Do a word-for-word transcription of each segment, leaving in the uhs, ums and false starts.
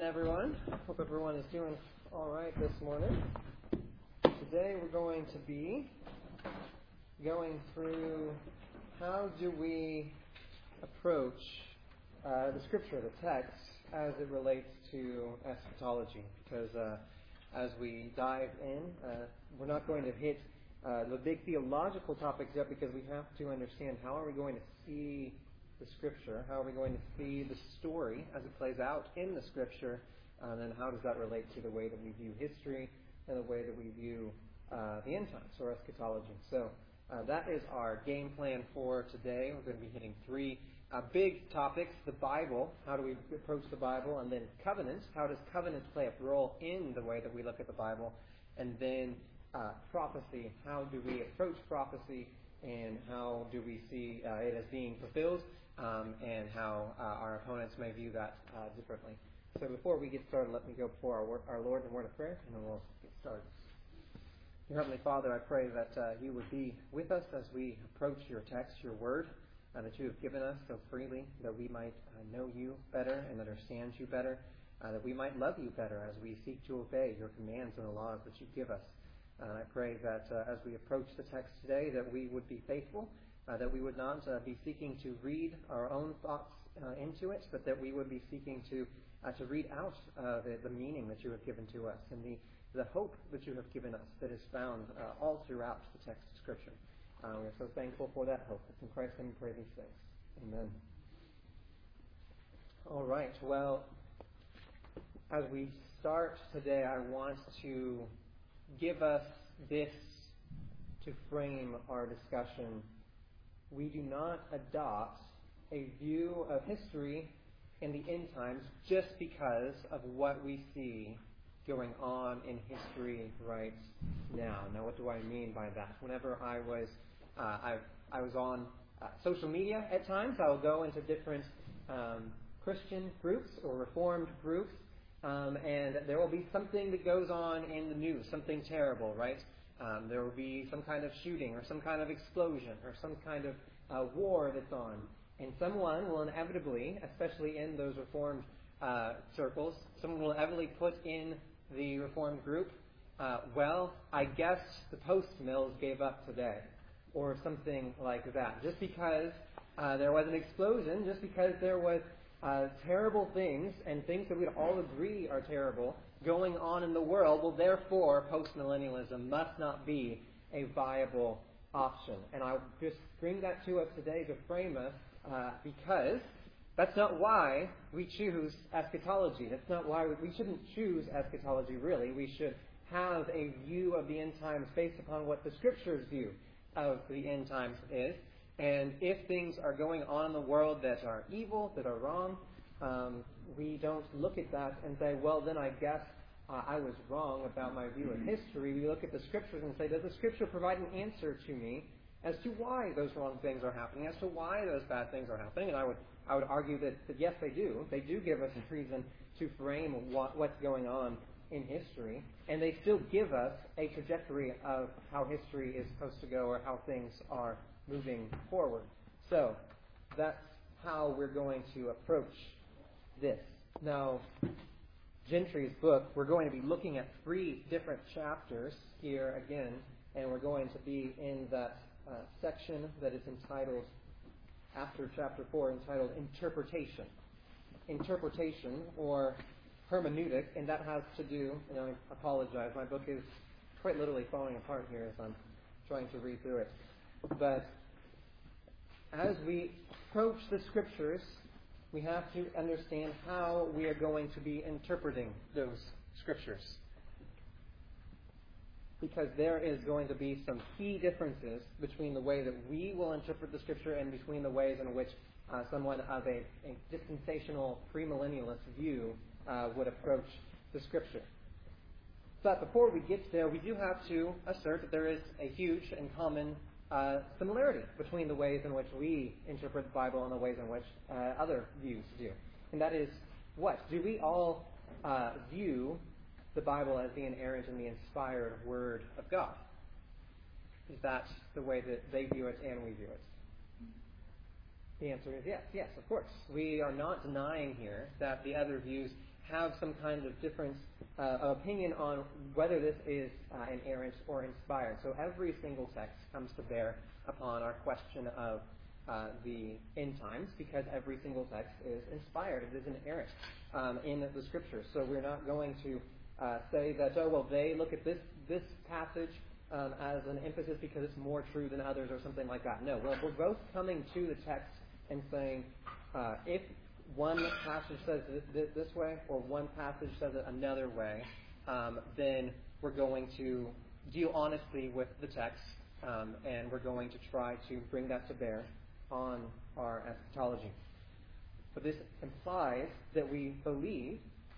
Everyone. Hope everyone is doing all right this morning. Today we're going to be going through how do we approach uh, the scripture, the text, as it relates to eschatology. Because uh, as we dive in, uh, we're not going to hit uh, the big theological topics yet because we have to understand how are we going to see the scripture, how are we going to see the story as it plays out in the scripture, and then how does that relate to the way that we view history and the way that we view uh, the end times, or eschatology. So uh, that is our game plan for today. We're going to be hitting three uh, big topics: the Bible, how do we approach the Bible, and then covenant, how does covenant play a role in the way that we look at the Bible, and then uh, prophecy, how do we approach prophecy, and how do we see uh, it as being fulfilled, um, and how uh, our opponents may view that uh, differently. So before we get started, let me go before our, word, our Lord in a word of prayer, and then we'll get started. Dear Heavenly Father, I pray that uh, you would be with us as we approach your text, your word, uh, that you have given us so freely, that we might uh, know you better and understand you better, uh, that we might love you better as we seek to obey your commands and the laws that you give us. Uh, I pray that uh, as we approach the text today, that we would be faithful, uh, that we would not uh, be seeking to read our own thoughts uh, into it, but that we would be seeking to uh, to read out uh, the, the meaning that you have given to us and the, the hope that you have given us that is found uh, all throughout the text of Scripture. Uh, we're so thankful for that hope. It's in Christ's name we pray these things. Amen. All right. Well, as we start today, I want to give us this to frame our discussion. We do not adopt a view of history in the end times just because of what we see going on in history right now. Now, what do I mean by that? Whenever I was uh, I, I was on uh, social media at times, I will go into different um, Christian groups or Reformed groups, Um, and there will be something that goes on in the news, something terrible, right? Um, there will be some kind of shooting or some kind of explosion or some kind of uh, war that's on. And someone will inevitably, especially in those Reformed uh, circles, someone will inevitably put in the Reformed group, uh, well, I guess the post mills gave up today, or something like that. Just because uh, there was an explosion, just because there was Uh, terrible things and things that we'd all agree are terrible going on in the world, well, therefore, postmillennialism must not be a viable option. And I'll just bring that to us today to frame us, uh, because that's not why we choose eschatology. That's not why we, we shouldn't choose eschatology, really. We should have a view of the end times based upon what the Scripture's view of the end times is. And if things are going on in the world that are evil, that are wrong, um, we don't look at that and say, well, then I guess uh, I was wrong about my view of history. We look at the Scriptures and say, does the Scripture provide an answer to me as to why those wrong things are happening, as to why those bad things are happening? And I would I would argue that, that yes, they do. They do give us a reason to frame what, what's going on in history. And they still give us a trajectory of how history is supposed to go or how things are moving forward. So that's how we're going to approach this. Now, Gentry's book, we're going to be looking at three different chapters here again, and we're going to be in that uh, section that is entitled, after chapter four, entitled Interpretation. Interpretation, or hermeneutic, and that has to do, and I apologize, my book is quite literally falling apart here as I'm trying to read through it. But as we approach the Scriptures, we have to understand how we are going to be interpreting those Scriptures. Because there is going to be some key differences between the way that we will interpret the Scripture and between the ways in which uh, someone of a, a dispensational premillennialist view uh, would approach the Scripture. But before we get there, we do have to assert that there is a huge and common Uh, similarity between the ways in which we interpret the Bible and the ways in which uh, other views do. And that is what? Do we all uh, view the Bible as the inerrant and the inspired Word of God? Is that the way that they view it and we view it? The answer is yes. Yes, of course. We are not denying here that the other views have some kind of difference uh, of opinion on whether this is uh, inerrant or inspired. So every single text comes to bear upon our question of uh, the end times, because every single text is inspired. It is inerrant um, in the Scriptures. So we're not going to uh, say that, oh, well, they look at this, this passage um, as an emphasis because it's more true than others or something like that. No, well, we're both coming to the text and saying, uh, if one passage says it this way or one passage says it another way, um, then we're going to deal honestly with the text, um, and we're going to try to bring that to bear on our eschatology. But this implies that we believe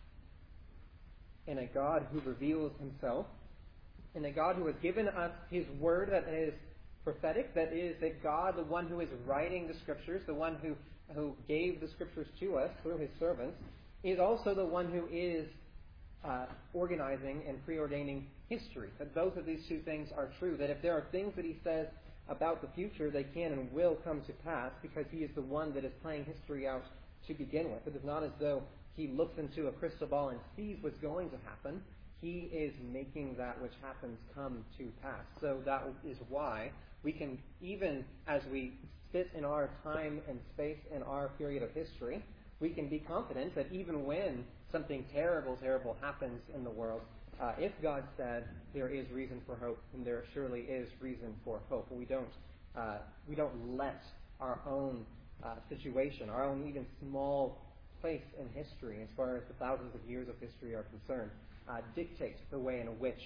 in a God who reveals himself, in a God who has given us his word that is prophetic, that is, that God, the one who is writing the Scriptures, the one who who gave the Scriptures to us through his servants, is also the one who is uh, organizing and preordaining history. That both of these two things are true. That if there are things that he says about the future, they can and will come to pass because he is the one that is playing history out to begin with. It is not as though he looks into a crystal ball and sees what's going to happen. He is making that which happens come to pass. So that is why we can, even as we sit in our time and space in our period of history, we can be confident that even when something terrible, terrible happens in the world, uh, if God said there is reason for hope, then there surely is reason for hope. We don't, uh, we don't let our own uh, situation, our own even small place in history, as far as the thousands of years of history are concerned, uh, dictate the way in which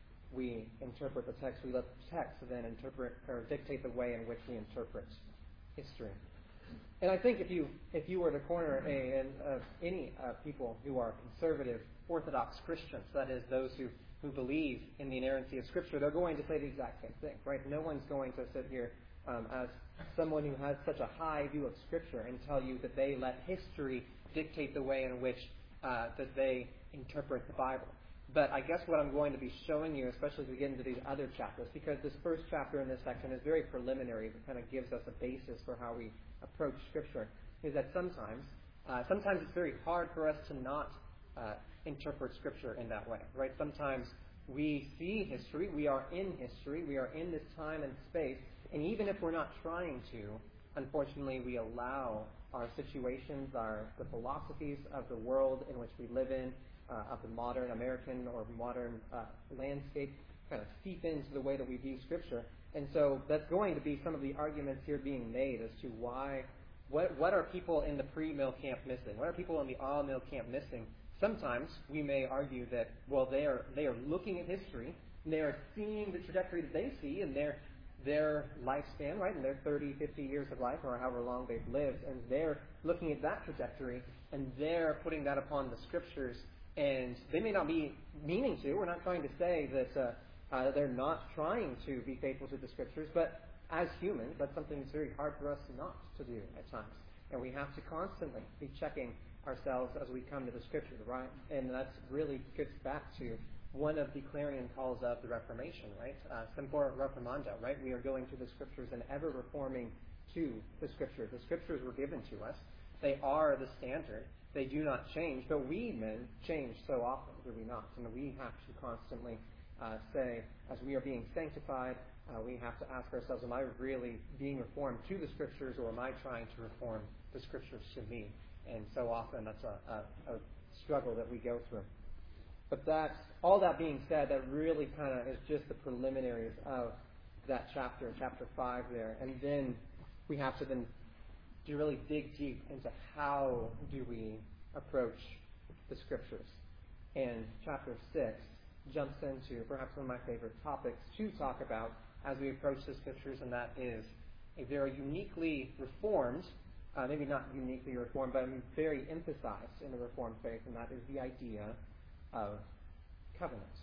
we interpret the text. We let the text then interpret or dictate the way in which we interpret history. And I think if you if you were to corner a, a, any uh, people who are conservative, Orthodox Christians, that is, those who, who believe in the inerrancy of Scripture, they're going to say the exact same thing, right? No one's going to sit here um, as someone who has such a high view of Scripture and tell you that they let history dictate the way in which uh, that they interpret the Bible. But I guess what I'm going to be showing you, especially as we get into these other chapters, because this first chapter in this section is very preliminary, it kind of gives us a basis for how we approach Scripture, is that sometimes, uh, sometimes it's very hard for us to not uh, interpret Scripture in that way, right? Sometimes we see history, we are in history, we are in this time and space, and even if we're not trying to, unfortunately, we allow our situations, our the philosophies of the world in which we live in, Uh, of the modern American or modern uh, landscape kind of seep into the way that we view Scripture. And so that's going to be some of the arguments here being made as to why, what, what are people in the pre-mill camp missing? What are people in the all-mill camp missing? Sometimes we may argue that, well, they are they are looking at history, and they are seeing the trajectory that they see in their, their lifespan, right, in their thirty, fifty years of life, or however long they've lived, and they're looking at that trajectory, and they're putting that upon the Scriptures. And they may not be meaning to. We're not trying to say that uh, uh, they're not trying to be faithful to the Scriptures, but as humans, that's something that's very hard for us not to do at times. And we have to constantly be checking ourselves as we come to the Scripture, right? And that really gets back to one of the clarion calls of the Reformation, right? Uh, Semper Reformanda, right? We are going to the Scriptures and ever reforming to the Scriptures. The Scriptures were given to us. They are the standard. They do not change, but we men change so often, do we not? And we have to constantly uh, say, as we are being sanctified, uh, we have to ask ourselves, am I really being reformed to the Scriptures, or am I trying to reform the Scriptures to me? And so often that's a, a, a struggle that we go through. But that, all that being said, that really kind of is just the preliminaries of that chapter, chapter five there. And then we have to then to really dig deep into how do we approach the Scriptures. And chapter six jumps into perhaps one of my favorite topics to talk about as we approach the Scriptures, and that is a very uniquely reformed, uh, maybe not uniquely reformed, but very emphasized in the Reformed faith, and that is the idea of covenant.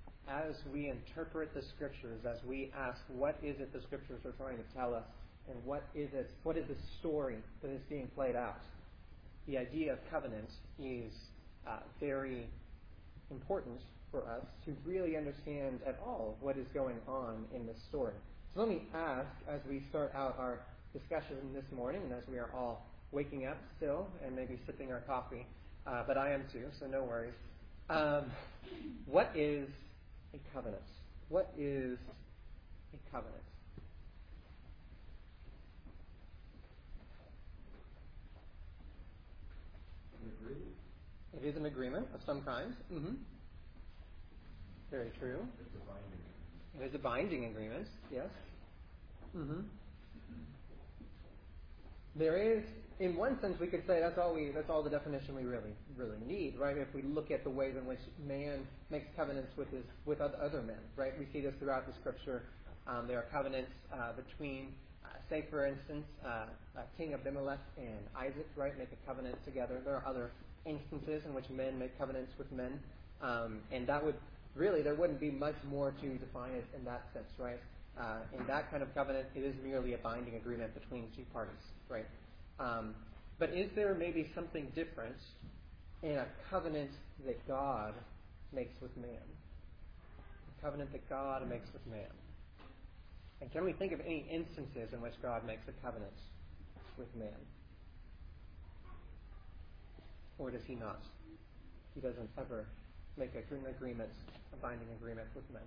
As we interpret the Scriptures, as we ask, what is it the Scriptures are trying to tell us? And what is it? What is the story that is being played out? The idea of covenant is uh, very important for us to really understand at all what is going on in this story. So let me ask, as we start out our discussion this morning, and as we are all waking up still and maybe sipping our coffee, uh, but I am too, so no worries. Um, what is a covenant? What is a covenant? An agreement? It is an agreement of some kind. Mm-hmm. Very true. It's a binding. It is a binding agreement, yes. Mm-hmm. There is, in one sense, we could say that's all we that's all the definition we really really need, right? If we look at the ways in which man makes covenants with his with other men, right? We see this throughout the Scripture. Um, there are covenants uh, between, uh, say, for instance, uh, uh, King Abimelech and Isaac, right? Make a covenant together. There are other instances in which men make covenants with men, um, and that would really there wouldn't be much more to define it in that sense, right? Uh, in that kind of covenant, it is merely a binding agreement between two parties, right? Um, but is there maybe something different in a covenant that God makes with man? A covenant that God makes with man. And can we think of any instances in which God makes a covenant with man? Or does he not? He doesn't ever make an agreement, a binding agreement with men.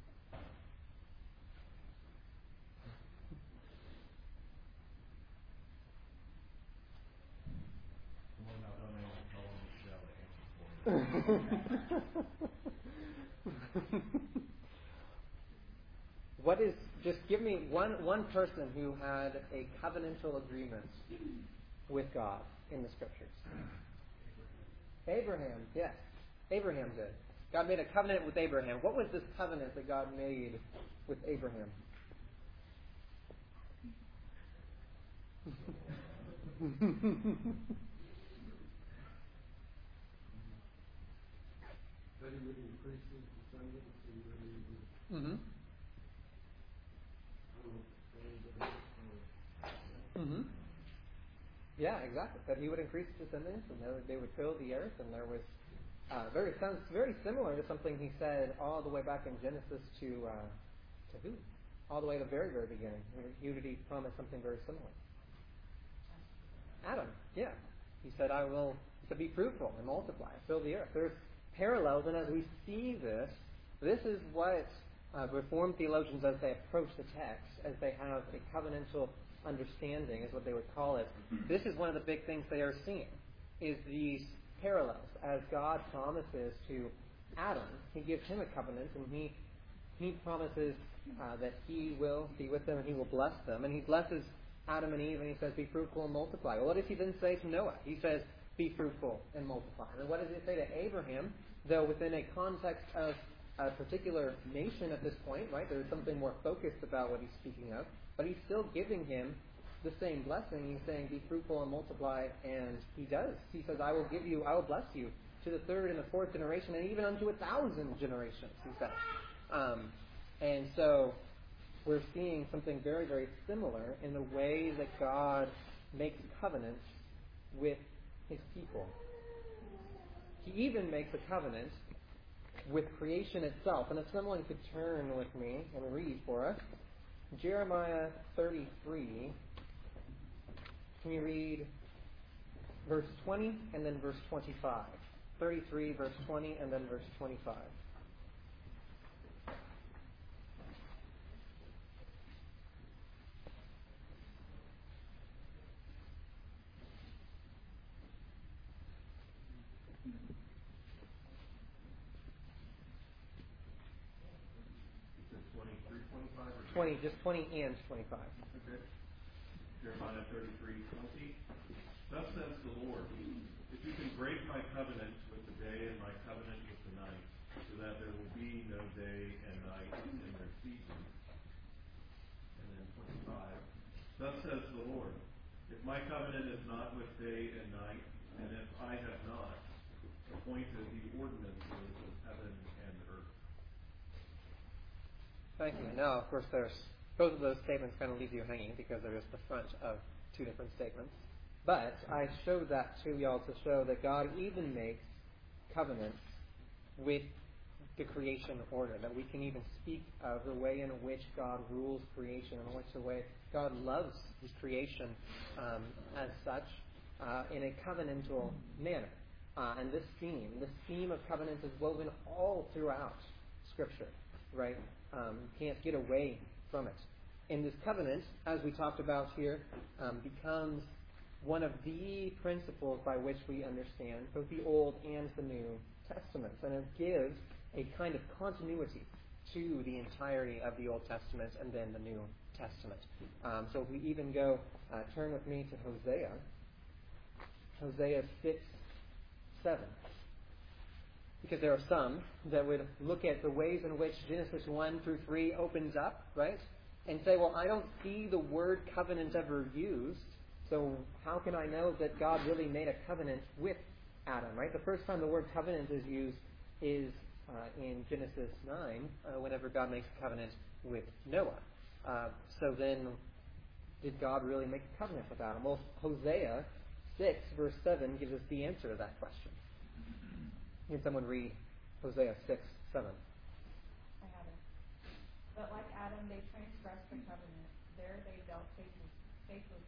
What is, just give me one, one person who had a covenantal agreement with God in the Scriptures. Abraham, yes. Abraham did. God made a covenant with Abraham. What was this covenant that God made with Abraham? That he would increase his descendants and that he would, Mm-hmm. I don't know, Mm-hmm. Yeah, exactly. That he would increase his descendants and they would, they would fill the earth, and there was uh, very sounds very similar to something he said all the way back in Genesis to uh, to who? All the way at the very, very beginning. He would he promised something very similar. Adam, yeah. He said, I will to be fruitful and multiply, fill the earth. There's parallels, and as we see this, this is what uh, Reformed theologians, as they approach the text, as they have a covenantal understanding, is what they would call it. This is one of the big things they are seeing, is these parallels. As God promises to Adam, he gives him a covenant, and he he promises uh, that he will be with them and he will bless them. And he blesses Adam and Eve, and he says, be fruitful and multiply. Well, what does he then say to Noah? He says, be fruitful and multiply. And what does he say to Abraham? Though within a context of a particular nation at this point, right? There's something more focused about what he's speaking of. But he's still giving him the same blessing. He's saying, be fruitful and multiply. And he does. He says, I will give you, I will bless you to the third and the fourth generation, and even unto a thousand generations, he says. Um, and so we're seeing something very, very similar in the way that God makes covenants with his people. He even makes a covenant with creation itself. And if someone could turn with me and read for us, Jeremiah thirty-three. Can you read verse twenty and then verse twenty-five? thirty-three, verse twenty, and then verse twenty-five. twenty-three, twenty-five, or twenty, just twenty and twenty-five. Okay. Jeremiah thirty-three, twenty. Thus says the Lord, if you can break my covenant with the day and my covenant with the night, so that there will be no day and night in their seasons. And then twenty-five. Thus says the Lord, if my covenant is not with day and night, and if I have not appointed the ordinances of heaven and earth. Thank you. Now, of course, there's both of those statements kind of leave you hanging because they're just the front of two different statements. But I showed that to y'all to show that God even makes covenants with the creation order, that we can even speak of the way in which God rules creation, and which the way God loves his creation um, as such uh, in a covenantal manner. Uh, and this theme, this theme of covenant is woven all throughout Scripture, right? Um, you can't get away from it. And this covenant, as we talked about here, um, becomes one of the principles by which we understand both the Old and the New Testaments. And it gives a kind of continuity to the entirety of the Old Testament and then the New Testament. Um, so if we even go, uh, turn with me to Hosea, Hosea six, seven. Because there are some that would look at the ways in which Genesis one through three opens up, right? And say, well, I don't see the word covenant ever used, so how can I know that God really made a covenant with Adam, right? The first time the word covenant is used is uh, in Genesis nine, uh, whenever God makes a covenant with Noah. Uh, so then, did God really make a covenant with Adam? Well, Hosea six, verse seven gives us the answer to that question. Can someone read Hosea six, seven? I have it. But like Adam, they transgressed the covenant. There they dealt faithlessly.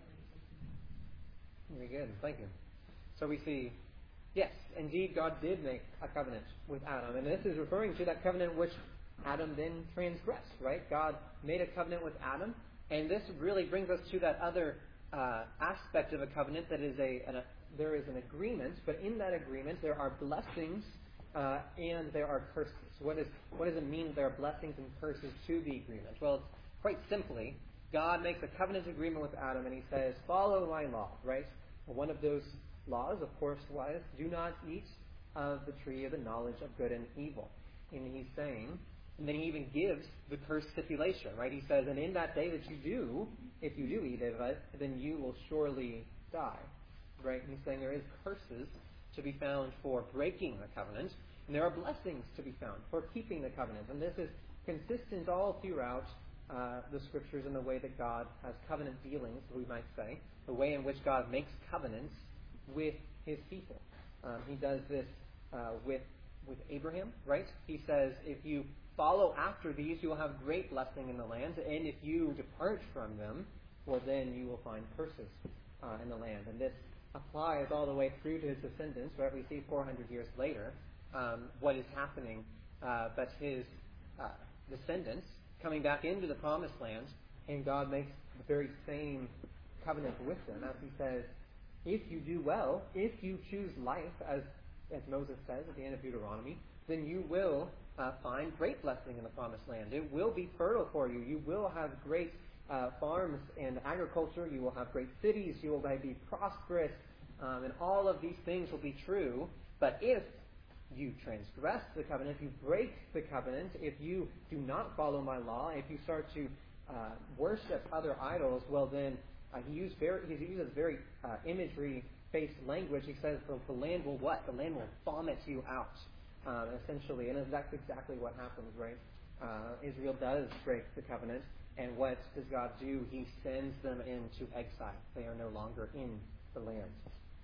Very good. Thank you. So we see, yes, indeed, God did make a covenant with Adam. And this is referring to that covenant which Adam then transgressed, right? God made a covenant with Adam. And this really brings us to that other uh, aspect of a covenant that is a, an, a there is an agreement, but in that agreement there are blessings uh, and there are curses. What, is, what does it mean that there are blessings and curses to the agreement? Well, it's quite simply, God makes a covenant agreement with Adam and he says, follow my law, right? One of those laws, of course, was, do not eat of the tree of the knowledge of good and evil. And he's saying, and then he even gives the curse stipulation, right? He says, and in that day that you do, if you do eat of it, then you will surely die. Right? And he's saying there is curses to be found for breaking the covenant, and there are blessings to be found for keeping the covenant. And this is consistent all throughout uh, the Scriptures in the way that God has covenant dealings, we might say, the way in which God makes covenants with his people. Um, he does this uh, with with Abraham, right? He says, if you follow after these, you will have great blessing in the land, and if you depart from them, well, then you will find curses uh, in the land. And this applies all the way through to his descendants, right? We see four hundred years later um, what is happening, uh, but his uh, descendants coming back into the promised land, and God makes the very same covenant with them, as he says, if you do well, if you choose life, as, as Moses says at the end of Deuteronomy, then you will uh, find great blessing in the promised land. It will be fertile for you. You will have great Uh, farms and agriculture, you will have great cities, you will be prosperous, um, and all of these things will be true. But if you transgress the covenant, if you break the covenant, if you do not follow my law, if you start to uh, worship other idols, well then, uh, he, used very, he uses very uh, imagery-based language. He says the, the land will what? The land will vomit you out, uh, essentially. And that's exactly what happens, right? Uh, Israel does break the covenant. And what does God do? He sends them into exile. They are no longer in the land.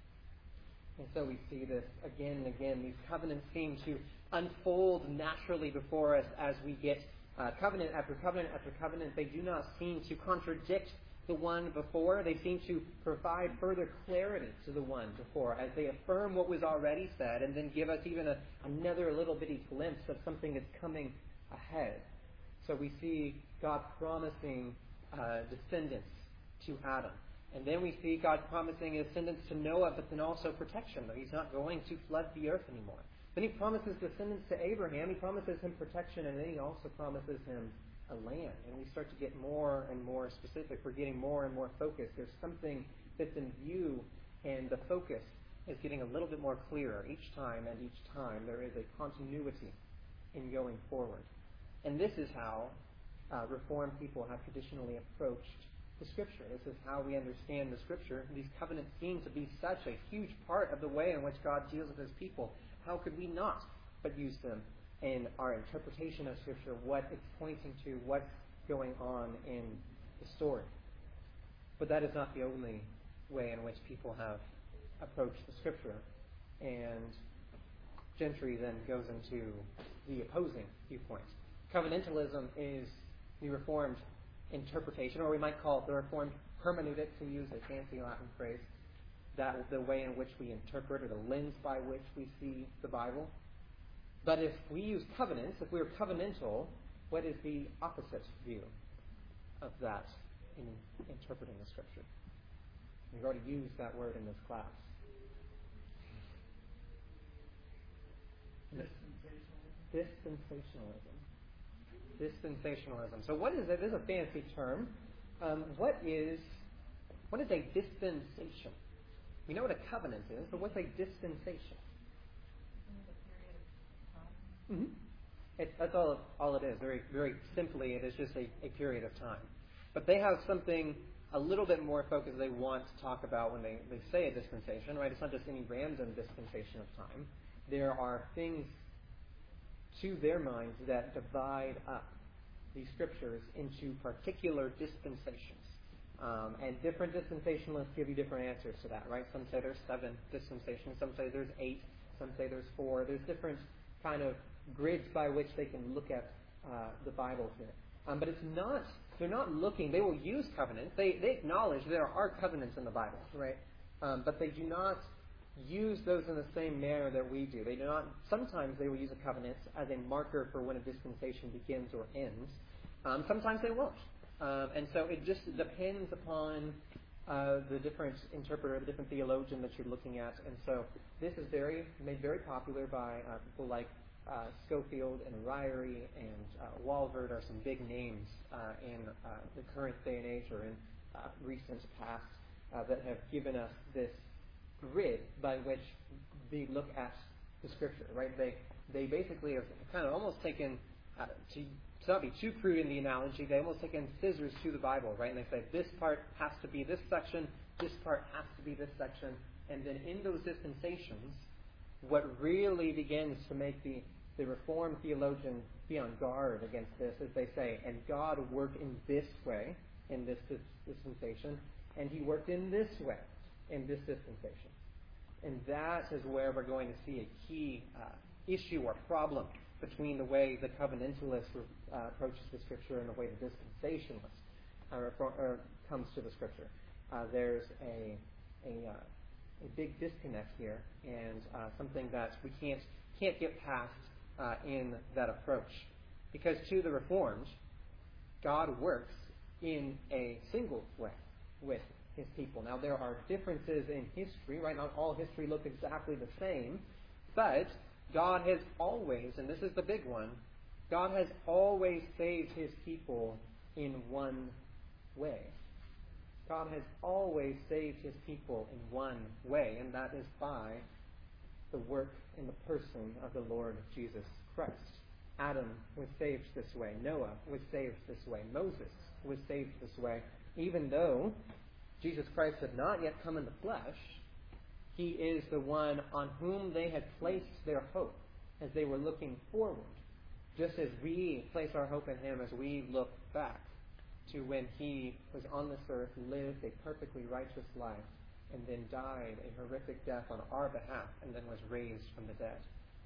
And so we see this again and again. These covenants seem to unfold naturally before us as we get uh, covenant after covenant after covenant. They do not seem to contradict the one before. They seem to provide further clarity to the one before as they affirm what was already said and then give us even a, another little bitty glimpse of something that's coming ahead. So we see God promising uh, descendants to Adam. And then we see God promising descendants to Noah, but then also protection, that he's not going to flood the earth anymore. Then he promises descendants to Abraham. He promises him protection, and then he also promises him a land. And we start to get more and more specific. We're getting more and more focused. There's something that's in view, and the focus is getting a little bit more clearer each time, and each time there is a continuity in going forward. And this is how uh, Reformed people have traditionally approached the Scripture. This is how we understand the Scripture. These covenants seem to be such a huge part of the way in which God deals with his people. How could we not but use them in our interpretation of Scripture, what it's pointing to, what's going on in the story? But that is not the only way in which people have approached the Scripture. And Gentry then goes into the opposing viewpoint. Covenantalism is the Reformed interpretation, or we might call it the Reformed hermeneutic, to use a fancy Latin phrase, that the way in which we interpret or the lens by which we see the Bible. But if we use covenants, if we're covenantal, what is the opposite view of that in interpreting the Scripture? We've already used that word in this class. Dispensationalism. Dispensationalism. So what is it? This is a fancy term. Um, what is what is a dispensation? We know what a covenant is, but what's a dispensation? Mm-hmm. It, that's all. All it is. Very, very simply, it is just a, a period of time. But they have something a little bit more focused they want to talk about when they, they say a dispensation, right? It's not just any random dispensation of time. There are things to their minds that divide up these scriptures into particular dispensations. Um, and different dispensationalists give you different answers to that, right? Some say there's seven dispensations, some say there's eight, some say there's four. There's different kind of grids by which they can look at uh, the Bible here. Um, but it's not, they're not looking, they will use covenants. They, they acknowledge there are covenants in the Bible, right? Um, but they do not use those in the same manner that we do. They do not, sometimes they will use a covenant as a marker for when a dispensation begins or ends. Um, sometimes they won't. Um, and so it just depends upon uh, the different interpreter, the different theologian that you're looking at. And so this is very made very popular by uh, people like uh, Schofield and Ryrie and uh, Walvoord are some big names uh, in uh, the current day and age or in uh, recent past uh, that have given us this grid by which they look at the Scripture, right? They they basically have kind of almost taken, uh, to, to not be too crude in the analogy, they almost taken scissors to the Bible, right? And they say this part has to be this section, this part has to be this section, and then in those dispensations, what really begins to make the, the Reformed theologian be on guard against this is they say, and God worked in this way, in this dispensation, and He worked in this way in this dispensation. And that is where we're going to see a key uh, issue or problem between the way the covenantalist uh, approaches the Scripture and the way the dispensationalist uh, refor- uh, comes to the Scripture. Uh, there's a a, uh, a big disconnect here, and uh, something that we can't can't get past uh, in that approach, because to the Reformed, God works in a single way with His people. Now, there are differences in history, right? Not all history looks exactly the same, but God has always, and this is the big one, God has always saved His people in one way. God has always saved His people in one way, and that is by the work in the person of the Lord Jesus Christ. Adam was saved this way. Noah was saved this way. Moses was saved this way. Even though Jesus Christ had not yet come in the flesh, He is the one on whom they had placed their hope as they were looking forward, just as we place our hope in Him as we look back to when He was on this earth, lived a perfectly righteous life, and then died a horrific death on our behalf, and then was raised from the dead.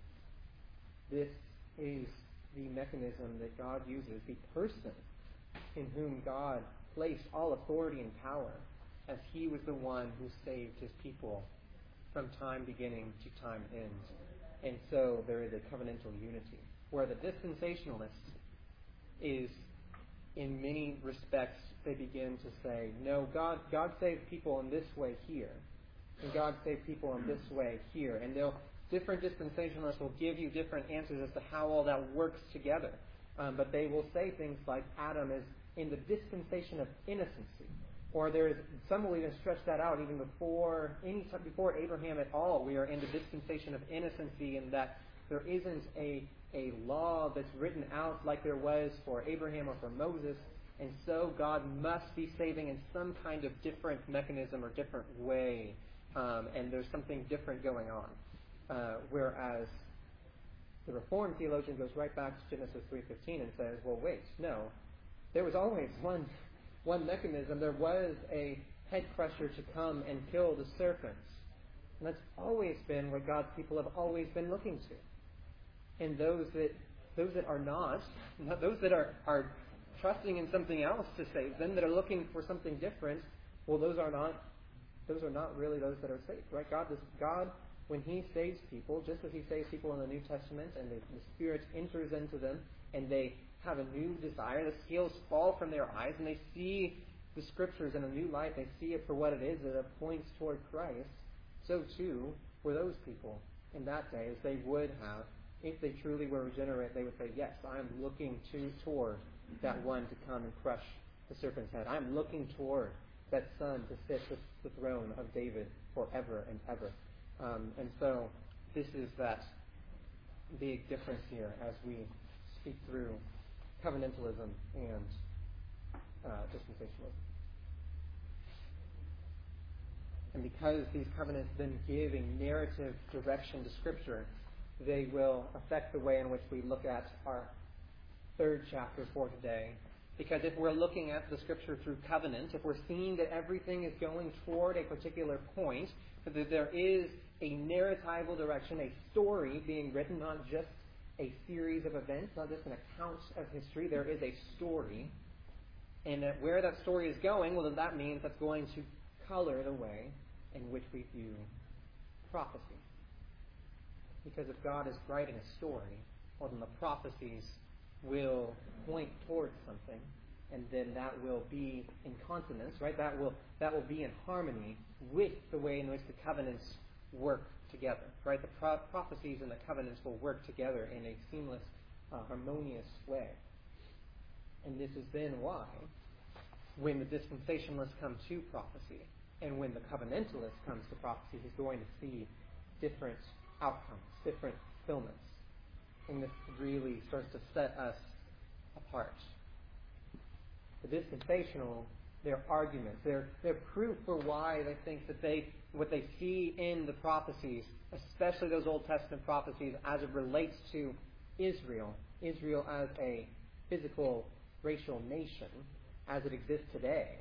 This is the mechanism that God uses, the person in whom God placed all authority and power, as He was the one who saved His people from time beginning to time end. And so there is a covenantal unity, where the dispensationalist is, in many respects, they begin to say, no, God God saved people in this way here, and God saved people in this way here. And they'll different dispensationalists will give you different answers as to how all that works together. Um, but they will say things like Adam is in the dispensation of innocency. Or there is, some will even stretch that out even before any before Abraham at all. We are in the dispensation of innocency, in that there isn't a a law that's written out like there was for Abraham or for Moses, and so God must be saving in some kind of different mechanism or different way, um, and there's something different going on. Uh, whereas the Reformed theologian goes right back to Genesis three fifteen and says, well, wait, no, there was always one. One mechanism. There was a head crusher to come and kill the serpents. And that's always been what God's people have always been looking to. And those that those that are not, those that are, are trusting in something else to save them, that are looking for something different, well, those are not those are not really those that are saved, right? God, this, God, when He saves people, just as He saves people in the New Testament, and the, the Spirit enters into them, and they have a new desire, the scales fall from their eyes, and they see the Scriptures in a new light, they see it for what it is, that it points toward Christ, so too were those people in that day, as they would have, if they truly were regenerate, they would say, yes, I am looking to toward that one to come and crush the serpent's head. I am looking toward that Son to sit the, the throne of David forever and ever. Um, and so this is that big difference here as we speak through covenantalism and uh, dispensationalism. And because these covenants then give a narrative direction to Scripture, they will affect the way in which we look at our third chapter for today. Because if we're looking at the Scripture through covenant, if we're seeing that everything is going toward a particular point, that there is a narratival direction, a story being written, not just a series of events, not just an account of history, there is a story. And that where that story is going, well, then that means that's going to color the way in which we view prophecy. Because if God is writing a story, well, then the prophecies will point towards something, and then that will be in consonance, right? That will that will be in harmony with the way in which the covenants work together, right? The pro- prophecies and the covenants will work together in a seamless, uh, harmonious way. And this is then why, when the dispensationalist comes to prophecy, and when the covenantalist comes to prophecy, he's going to see different outcomes, different fulfillments. And this really starts to set us apart. The dispensational, their arguments, their their proof for why they think that they what they see in the prophecies, especially those Old Testament prophecies, as it relates to Israel, Israel as a physical racial nation, as it exists today,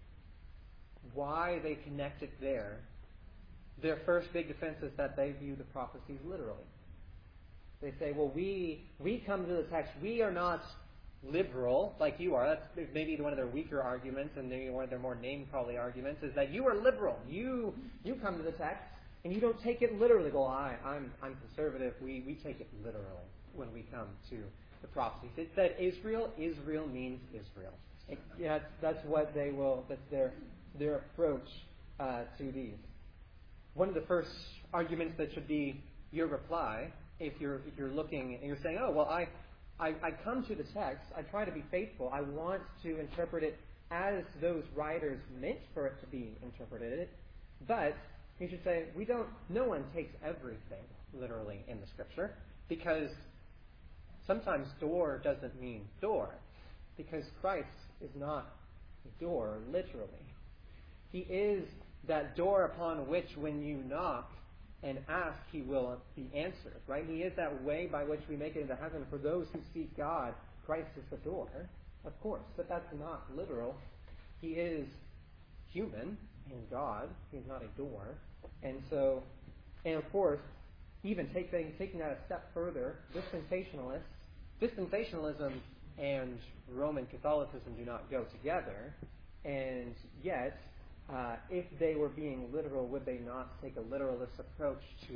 why they connect it there. Their first big defense is that they view the prophecies literally. They say, well, we we come to the text, we are not liberal like you are. That's maybe one of their weaker arguments, and maybe one of their more name-calling arguments, is that you are liberal. You you come to the text, and you don't take it literally. Well, I, I'm I'm conservative. We, we take it literally when we come to the prophecies. It said Israel. Israel means Israel. It, yeah, that's, that's what they will, that's their, their approach uh, to these. One of the first arguments that should be your reply, if you're if you're looking and you're saying, oh, well, I, I, I come to the text, I try to be faithful, I want to interpret it as those writers meant for it to be interpreted, but you should say, we don't, no one takes everything literally in the Scripture, because sometimes door doesn't mean door, because Christ is not a door, literally. He is that door upon which when you knock and ask, He will be answered, right? He is that way by which we make it into heaven. For those who seek God, Christ is the door, of course, but that's not literal. He is human and God. He's not a door. And so, and of course, even taking, taking that a step further, dispensationalists, dispensationalism and Roman Catholicism do not go together, and yet, Uh, if they were being literal, would they not take a literalist approach to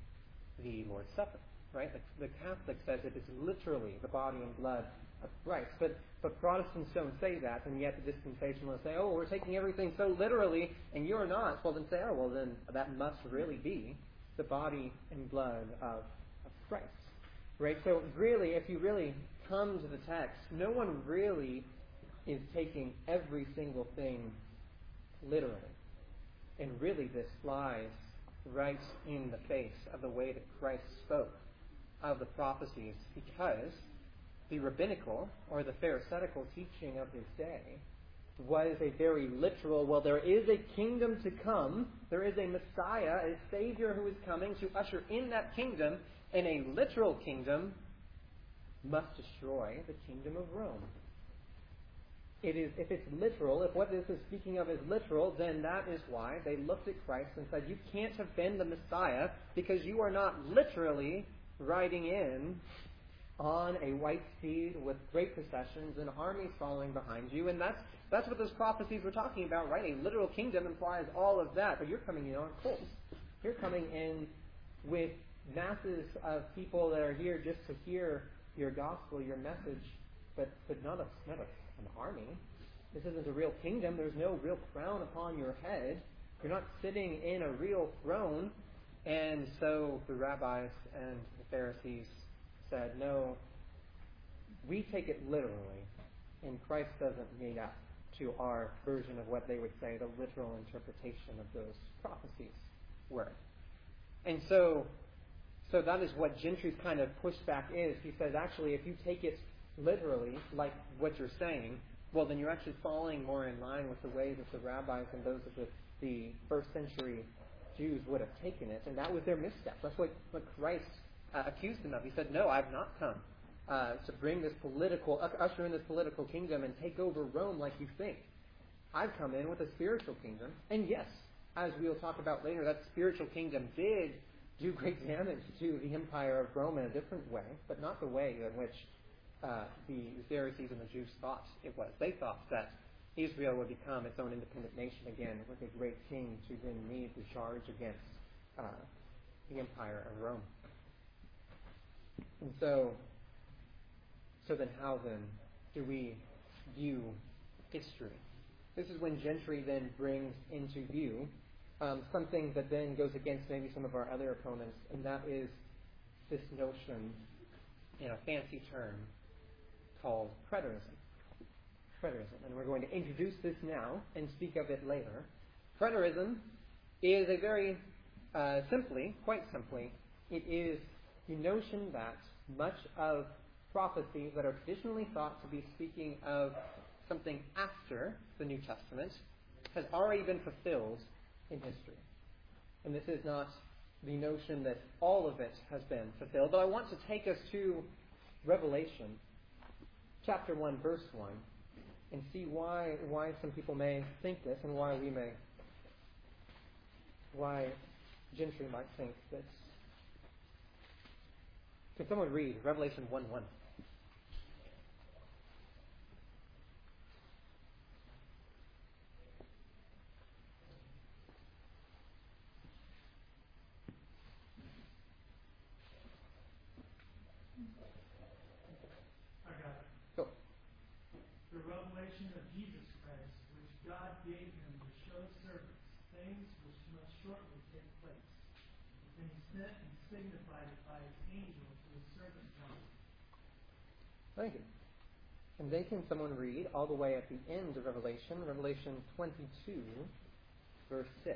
the Lord's Supper? Right? The, the Catholic says it is literally the body and blood of Christ. But, but Protestants don't say that, and yet the dispensationalists say, oh, we're taking everything so literally, and you're not. Well, then say, oh, well, then that must really be the body and blood of, of Christ. Right? So really, if you really come to the text, no one really is taking every single thing literally. And really this flies right in the face of the way that Christ spoke of the prophecies, because the rabbinical or the pharisaical teaching of his day was a very literal, well, there is a kingdom to come, there is a Messiah, a Savior who is coming to usher in that kingdom, and a literal kingdom must destroy the kingdom of Rome. It is, if it's literal, if what this is speaking of is literal, then that is why they looked at Christ and said, you can't have been the Messiah because you are not literally riding in on a white steed with great processions and armies following behind you. And that's that's what those prophecies were talking about, right? A literal kingdom implies all of that. But you're coming in on colt. You're coming in with masses of people that are here just to hear your gospel, your message, but, but not, a, not a, an army. This isn't a real kingdom. There's no real crown upon your head. You're not sitting in a real throne. And so the rabbis and the Pharisees said, no, we take it literally, and Christ doesn't meet up to our version of what they would say the literal interpretation of those prophecies were. And so, so that is what Gentry's kind of pushback is. He says, actually, if you take it literally, like what you're saying, well, then you're actually falling more in line with the way that the rabbis and those of the, the first century Jews would have taken it, and that was their misstep. That's what, what Christ uh, accused them of. He said, no, I've not come uh, to bring this political, uh, usher in this political kingdom and take over Rome like you think. I've come in with a spiritual kingdom, and yes, as we'll talk about later, that spiritual kingdom did do great damage to the empire of Rome in a different way, but not the way in which uh, the Pharisees and the Jews thought it was. They thought that Israel would become its own independent nation again with a great king to then lead the charge against uh, the empire of Rome. And so, so then how then do we view history? This is when Gentry then brings into view um, something that then goes against maybe some of our other opponents, and that is this notion in a fancy term called preterism. Preterism. And we're going to introduce this now and speak of it later. Preterism is a very uh, simply, quite simply, it is the notion that much of prophecies that are traditionally thought to be speaking of something after the New Testament has already been fulfilled in history. And this is not the notion that all of it has been fulfilled, but I want to take us to Revelation chapter one, verse one, and see why why some people may think this, and why we may, why Gentry might think this. Can someone read Revelation one one? I got it. Go. The revelation of Jesus Christ, which God gave him to show servants things which must shortly take place. And he sent and signified it by his angel to his servant John. Thank you. And then can someone read all the way at the end of Revelation, Revelation twenty-two, verse six.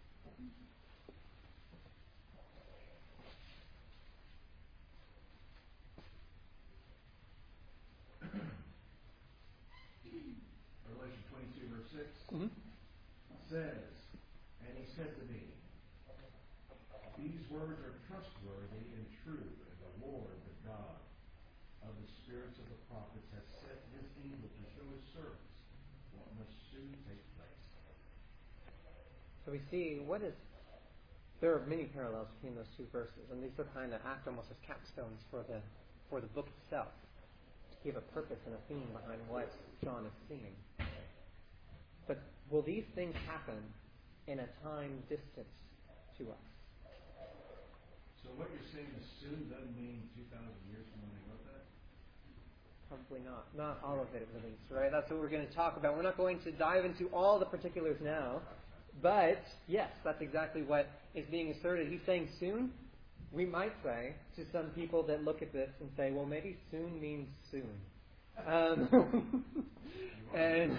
Revelation twenty-two, verse six Mm-hmm. says, and he said to me, these words are trustworthy and true, and the Lord, the God of the spirits of the prophets, has sent his angel to show his servants what must soon take place. So we see what is. There are many parallels between those two verses, and these are kind of act almost as capstones for the for the book itself, to give a purpose and a theme behind what John is seeing. But will these things happen in a time distant to us? So what you're saying is soon doesn't mean two thousand years from when they wrote that? Probably not. Not all of it at least, right? That's what we're going to talk about. We're not going to dive into all the particulars now. But, yes, that's exactly what is being asserted. He's saying soon. We might say to some people that look at this and say, well, maybe soon means soon. Um, and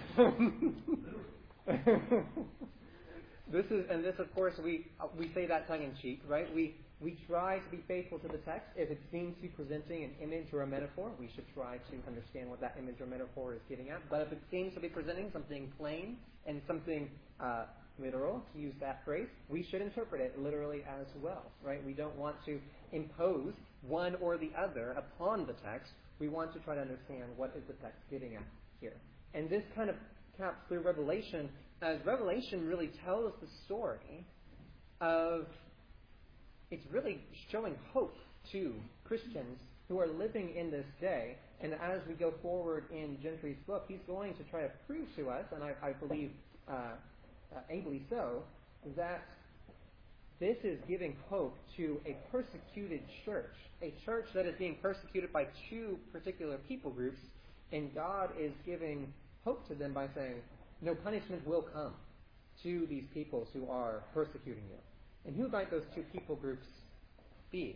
this is, and this, of course, we we say that tongue in cheek, right? We we try to be faithful to the text. If it seems to be presenting an image or a metaphor, we should try to understand what that image or metaphor is getting at. But if it seems to be presenting something plain and something uh, literal, to use that phrase, we should interpret it literally as well, right? We don't want to impose one or the other upon the text. We want to try to understand what is the text getting at here. And this kind of caps through Revelation, as Revelation really tells the story of, it's really showing hope to Christians who are living in this day. And as we go forward in Gentry's book, he's going to try to prove to us, and I, I believe uh, uh, ably so, that this is giving hope to a persecuted church, a church that is being persecuted by two particular people groups, and God is giving hope to them by saying, no, punishment will come to these peoples who are persecuting you. And who might those two people groups be?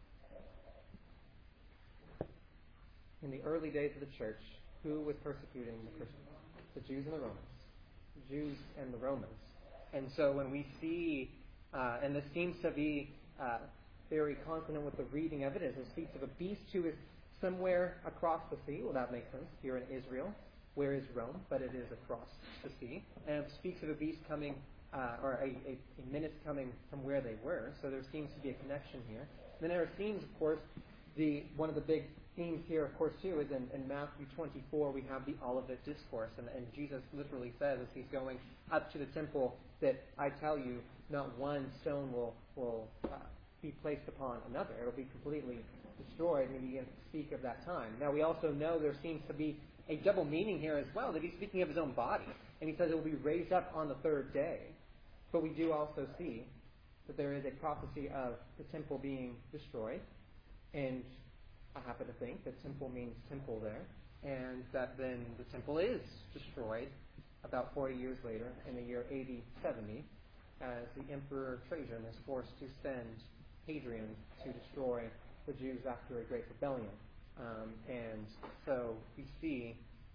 In the early days of the church, who was persecuting the Christians? The Jews and the Romans. The Jews and the Romans. And so when we see, uh, and this seems to be uh, very consonant with the reading of it, as it speaks of a beast who is somewhere across the sea. Well, that makes sense. Here in Israel, where is Rome? But it is across the sea. And it speaks of a beast coming, uh, or a, a, a menace coming from where they were. So there seems to be a connection here. And then there seems, of course, the one of the big themes here, of course, too, is in, in Matthew twenty-four, we have the Olivet Discourse. And, and Jesus literally says, as he's going up to the temple, that I tell you, not one stone will, will uh, be placed upon another. It will be completely destroyed, and he begins to speak of that time. Now, we also know there seems to be a double meaning here as well, that he's speaking of his own body. And he says it will be raised up on the third day. But we do also see that there is a prophecy of the temple being destroyed. And I happen to think that temple means temple there. And that then the temple is destroyed about forty years later, in the year A D seventy, as the Emperor Trajan is forced to send Hadrian to destroy the Jews after a great rebellion. Um, and so we see,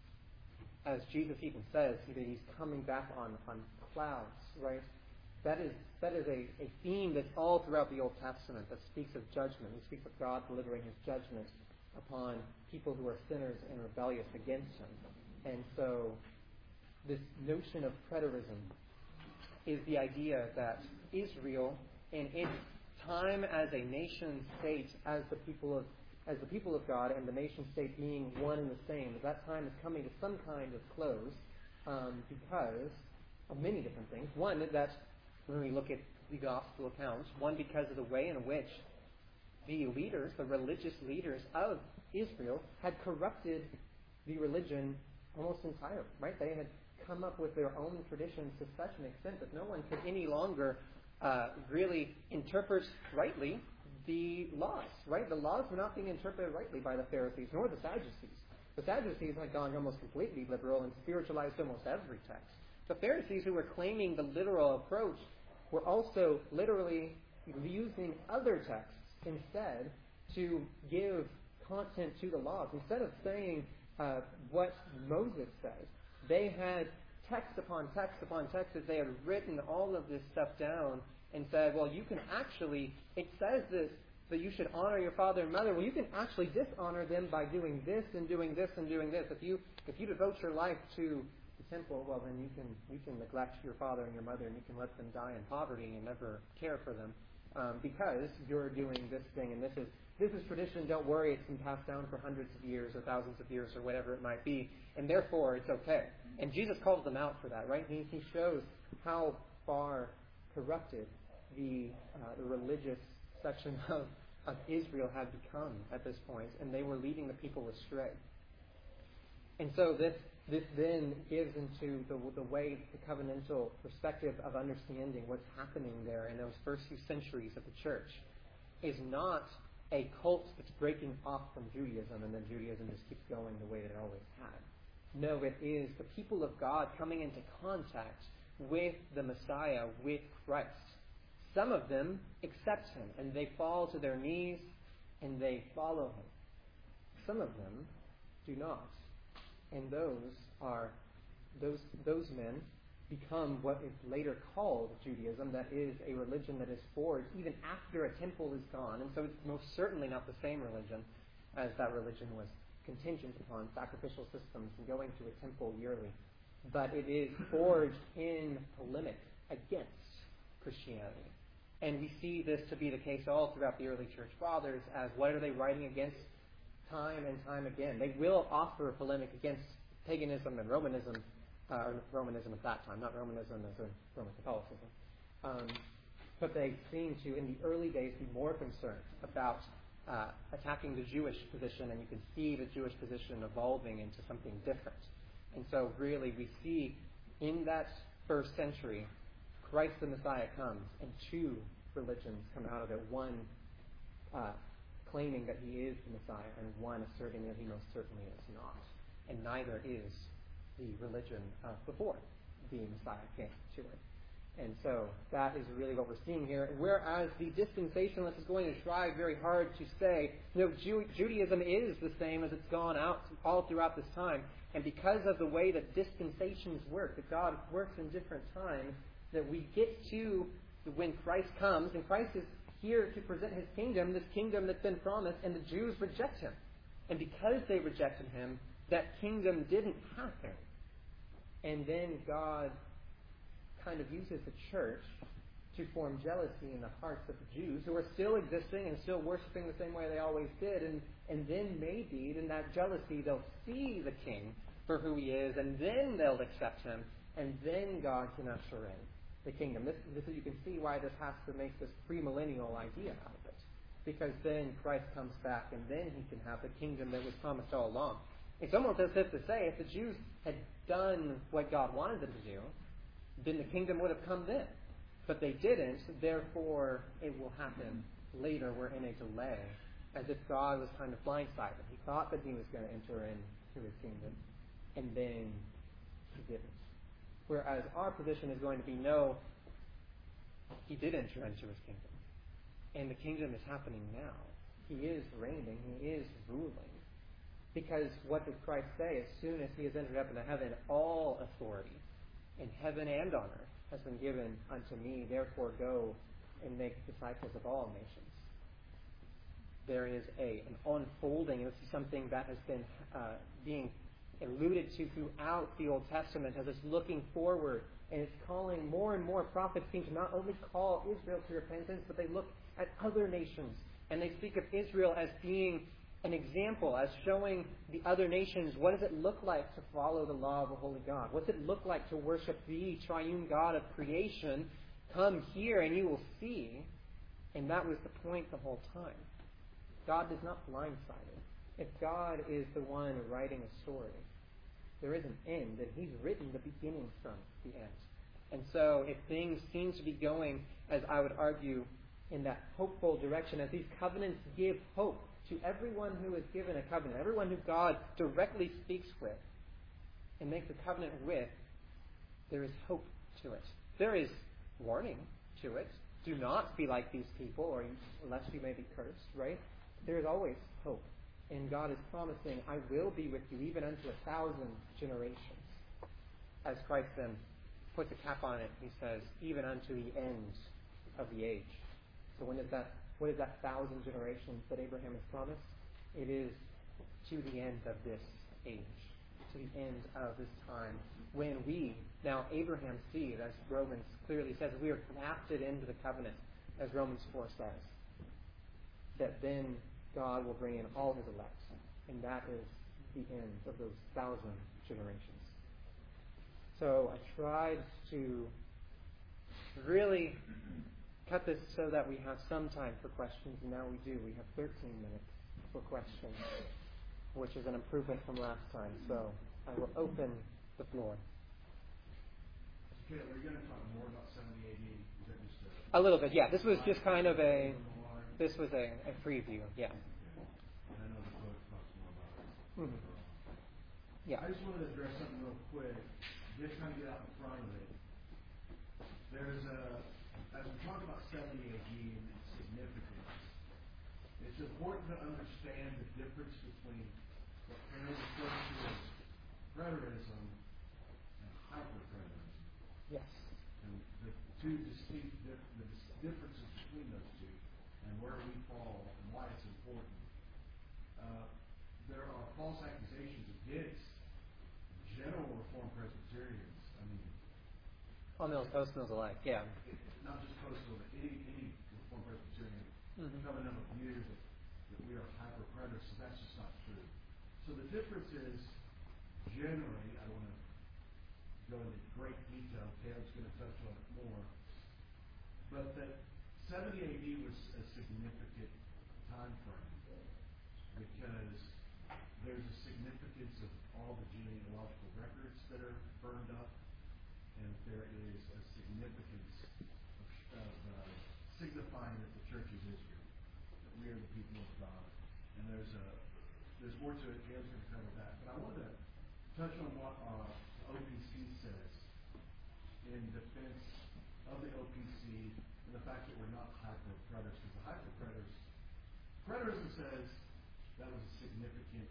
as Jesus even says, that he's coming back on, on clouds, right? That is that is a, a theme that's all throughout the Old Testament that speaks of judgment. It speaks of God delivering his judgment upon people who are sinners and rebellious against him. And so this notion of preterism is the idea that Israel, in its time as a nation state, as the people of as the people of God and the nation state being one and the same, that that time is coming to some kind of close um, because of many different things. One, that when we look at the gospel accounts, one, because of the way in which the leaders, the religious leaders of Israel, had corrupted the religion almost entirely, right? They had come up with their own traditions to such an extent that no one could any longer uh, really interpret rightly the laws, right? The laws were not being interpreted rightly by the Pharisees, nor the Sadducees. The Sadducees had gone almost completely liberal and spiritualized almost every text. The Pharisees, who were claiming the literal approach, were also literally using other texts instead to give content to the laws. Instead of saying uh, what Moses says, they had text upon text upon text as they had written all of this stuff down and said, well, you can actually, it says this, that you should honor your father and mother. Well, you can actually dishonor them by doing this and doing this and doing this. If you if you devote your life to the temple, well, then you can you can neglect your father and your mother, and you can let them die in poverty and never care for them um, because you're doing this thing. And this is this is tradition. Don't worry, it's been passed down for hundreds of years or thousands of years or whatever it might be, and therefore it's okay. And Jesus calls them out for that, right? He, he shows how far corrupted the uh, the religious section of, of Israel had become at this point, and they were leading the people astray. And so this this then gives into the the way, the covenantal perspective of understanding what's happening there in those first few centuries of the church is not a cult that's breaking off from Judaism and then Judaism just keeps going the way it always had. No, it is the people of God coming into contact with the Messiah, with Christ. Some of them accept him and they fall to their knees and they follow him. Some of them do not. And those are those those men become what is later called Judaism, that is a religion that is forged even after a temple is gone. And so it's most certainly not the same religion as that religion was contingent upon sacrificial systems and going to a temple yearly. But it is forged in polemic against Christianity. And we see this to be the case all throughout the early church fathers, as what are they writing against time and time again? They will offer a polemic against paganism and Romanism, uh, or Romanism at that time, not Romanism as in Roman Catholicism. Um, but they seem to, in the early days, be more concerned about uh, attacking the Jewish position, and you can see the Jewish position evolving into something different. And so really we see in that first century, Christ the Messiah comes, and two religions come out of it. One uh, claiming that he is the Messiah, and one asserting that he most certainly is not. And neither is the religion uh, before the Messiah came to it. And so that is really what we're seeing here. Whereas the dispensationalist is going to try very hard to say, no, Jew- Judaism is the same as it's gone out all throughout this time. And because of the way that dispensations work, that God works in different times, that we get to when Christ comes, and Christ is here to present his kingdom, this kingdom that's been promised, and the Jews reject him. And because they rejected him, that kingdom didn't happen. And then God kind of uses the church to form jealousy in the hearts of the Jews, who are still existing and still worshiping the same way they always did. And, and then maybe in that jealousy they'll see the king for who he is, and then they'll accept him, and then God can usher in the kingdom. This, this is, you can see why this has to make this premillennial idea out of it. Because then Christ comes back, and then he can have the kingdom that was promised all along. It's almost as if to say, if the Jews had done what God wanted them to do, then the kingdom would have come then. But they didn't, therefore it will happen later. We're in a delay, as if God was kind of blindsided. He thought that he was going to enter into his kingdom, and then he didn't. Whereas our position is going to be, no, he did enter into his kingdom. And the kingdom is happening now. He is reigning. He is ruling. Because what did Christ say? As soon as he has entered up into heaven, all authority in heaven and on earth has been given unto me. Therefore go and make disciples of all nations. There is a an unfolding. This is something that has been uh, being alluded to throughout the Old Testament as it's looking forward, and it's calling more and more prophets seem to not only call Israel to repentance, but they look at other nations, and they speak of Israel as being an example, as showing the other nations what does it look like to follow the law of the Holy God. What does it look like to worship the triune God of creation? Come here and you will see. And that was the point the whole time. God is not blindsided. If God is the one writing a story, there is an end, and he's written the beginning from the end. And so if things seem to be going, as I would argue, in that hopeful direction, as these covenants give hope to everyone who is given a covenant, everyone who God directly speaks with and makes a covenant with, there is hope to it. There is warning to it. Do not be like these people, or unless you may be cursed, right? There is always hope. And God is promising, I will be with you even unto a thousand generations. As Christ then puts a cap on it, he says, even unto the end of the age. So when is that? What is that thousand generations that Abraham has promised? It is to the end of this age, to the end of this time, when we, now Abraham's seed, as Romans clearly says, we are grafted into the covenant, as Romans four says, that then God will bring in all his elect, and that is the end of those thousand generations. So I tried to really cut this so that we have some time for questions, and now we do. We have thirteen minutes for questions, which is an improvement from last time. So I will open the floor. Okay, we're going to talk more about seventy A D. Is that just a... A little bit, yeah. This was just kind of a, this was a, a preview, yeah. And I know the book talks more about it. Mm-hmm. Yeah. I just wanted to address something real quick, just kind of get out in front of it. There's a, as we talk about seventy A D and its significance, it's important to understand the difference between what Aaron referred to as preterism and hyperpreterism. Yes. And the two distinct dif- the dis- differences between those two, and where we fall and why it's important. Uh, there are false accusations against general Reformed Presbyterians. I mean, All mills, post mills alike, yeah. it, not just postal, but any any Reformed Presbyterian Mm-hmm. coming up with years that, that we are hyper preterists. So that's just not true. So the difference is generally, I don't want to go into great detail. Taylor's going to touch on it more, but that seventy A D was a significant time frame. because there's a significance of all the genealogical records that are burned up, and there is a significance of, of uh, signifying that the church is Israel, that we are the people of God. And there's a there's more to it. Gail's going to cover that. But I wanted to touch on what uh, O P C says in defense of the O P C and the fact that we're not hyper-preterists, because the hyper-preterists, preterism says that was a significant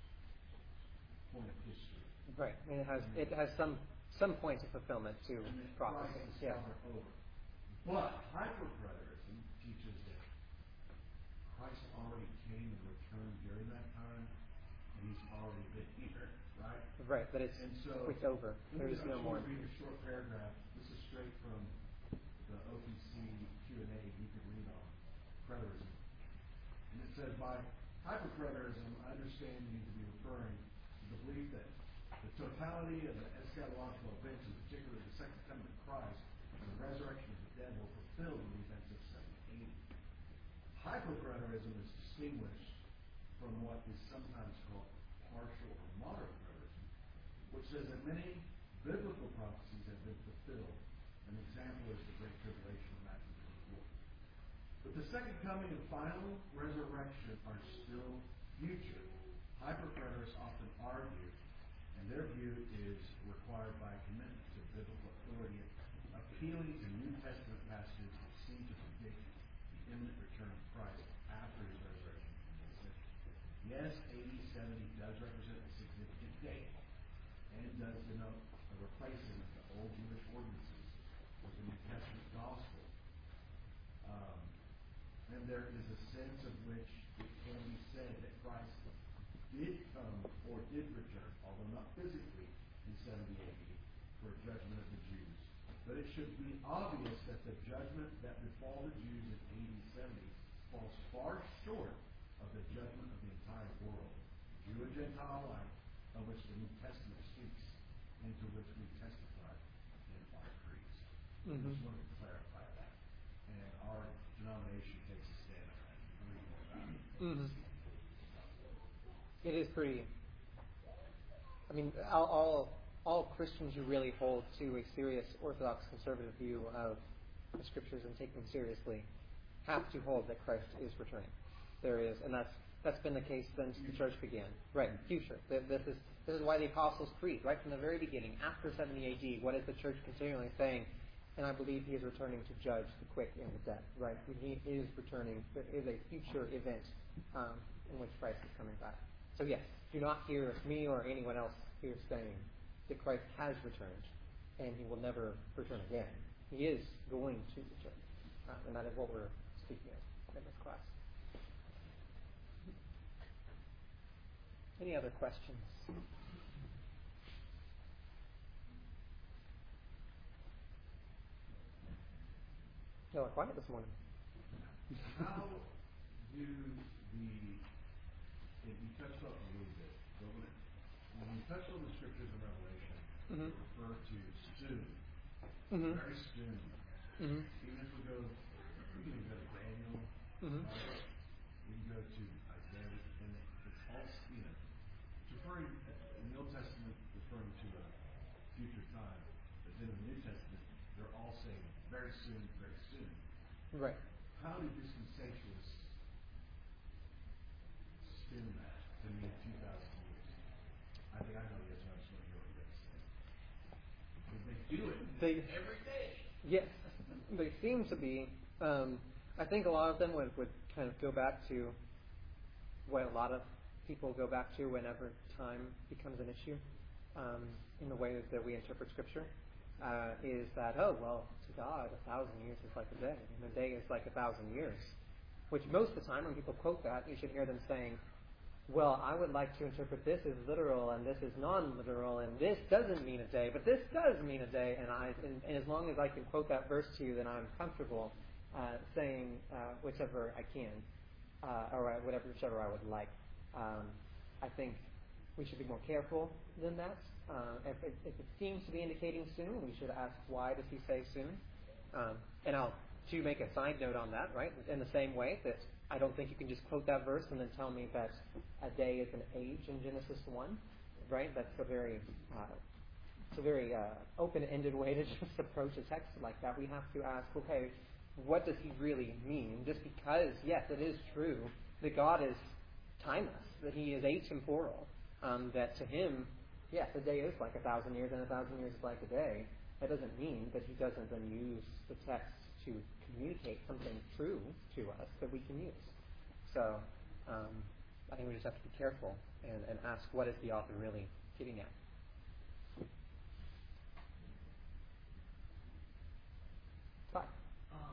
point of history. Right. And it has it has some some points of fulfillment to And that prophecy. Christ is Yeah. covered over. But hyper-preterism teaches that Christ already came and returned during that time, and he's already been here, right? Right. But it's And so, it's over. let There me is just no more. read a short paragraph. This is straight from the O P C Q and A you could read on preterism. And it says, by hyperpreterism, I understand you to be referring to the belief that the totality of the eschatological events, in particular the second coming of Christ and the resurrection of the dead, will fulfill the events of seventy A D. Hyperpreterism is distinguished from what is sometimes called partial or moderate preterism, which says that many biblical prophecies have been fulfilled. An example is the Great Tribulation of Matthew twenty-four. But the second coming and final resurrection are still future. Hyperpreterists often argue, and their view is required by a commitment to biblical authority, appealing to New Testament passages that seem to predict the imminent return of Christ after his resurrection from the ascension. Yes, A D seventy does represent a significant date, and does denote a replacement of the old Jewish ordinances with the New Testament gospel. Um, and there is a sense of which it can be said that Christ did come or did return, although not physically, in seventy A D for a judgment of the Jews. But it should be obvious that the judgment that befall the Jews in A D seventy falls far short of the judgment of the entire world, Jew and Gentile alike, of which the New Testament speaks, and to which we testify in our creeds. Mm-hmm. I just wanted to clarify that. And our denomination takes a stand on that. You can read more about it. Mm-hmm. It is pretty. I mean, all, all all Christians who really hold to a serious Orthodox conservative view of the Scriptures and take them seriously have to hold that Christ is returning. There is, and that's that's been the case since the church began. Right, future. This is this is why the Apostles' Creed, right from the very beginning, after seventy A D, what is the church continually saying? And I believe he is returning to judge the quick and the dead. Right, he is returning. There is a future event um, in which Christ is coming back. So yes, do not hear me or anyone else here saying that Christ has returned and he will never return again. He is going to return, uh, and that is what we're speaking of in this class. Any other questions? Y'all are quiet this morning. How do the, and you touched on it a little bit, but when, it, when you touch on the scriptures of Revelation, Mm-hmm. they refer to soon, Mm-hmm. very soon. Mm-hmm. Even if we go, we can go to Daniel, Mm-hmm. uh, we can go to Isaiah, and it's all, you know, it's referring, in the Old Testament, referring to a future time, but then in the New Testament, they're all saying very soon, very soon. Right. How do dispensationalists spin that to mean two thousand years? I think I know the answer. I just want to hear what you guys say. Because they do it They, every day. yes, they seem to be. Um, I think a lot of them would, would kind of go back to what a lot of people go back to whenever time becomes an issue um, in the way that we interpret Scripture. Uh, is that, oh, well, to God, a thousand years is like a day, and a day is like a thousand years. Which most of the time, when people quote that, you should hear them saying, well, I would like to interpret this as literal, and this is non-literal, and this doesn't mean a day, but this does mean a day, and I, and, and as long as I can quote that verse to you, then I'm comfortable uh, saying uh, whichever I can, uh, or whatever, whichever I would like. Um, I think we should be more careful than that. Uh, if, it, if it seems to be indicating soon, we should ask, why does he say soon? Um, and I'll, to make a side note on that, right, in the same way that I don't think you can just quote that verse and then tell me that a day is an age in Genesis one, right? That's a very uh, it's a very uh, open-ended way to just approach a text like that. We have to ask, okay, what does he really mean? Just because, yes, it is true that God is timeless, that he is atemporal, um, that to him, yes, a day is like a thousand years and a thousand years is like a day. That doesn't mean that he doesn't then use the text to communicate something true to us that we can use. So um, I think we just have to be careful and, and ask, what is the author really getting at? Fine. Um,